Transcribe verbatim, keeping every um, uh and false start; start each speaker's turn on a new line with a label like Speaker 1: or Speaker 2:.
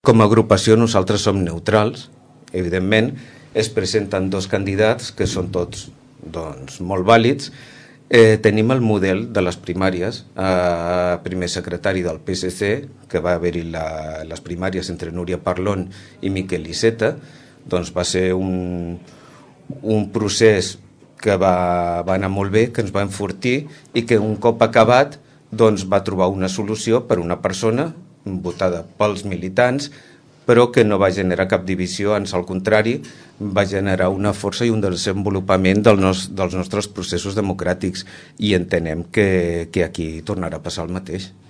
Speaker 1: Com a agrupació nosaltres som neutrals, evidentment. Es presenten dos candidats que són tots doncs, molt vàlids. Eh, tenim el model de les primàries, eh, primer secretari del P S C, que va haver-hi la, les primàries entre Núria Parlon i Miquel Iceta. Doncs va ser un, un procés que va, va anar molt bé, que ens va enfortir i que un cop acabat doncs, va trobar una solució per una persona votada pels militants, però que no va generar cap divisió, ans al contrari, va generar una força i un desenvolupament del nos, dels nostres processos democràtics, i entenem que, que aquí tornarà a passar el mateix.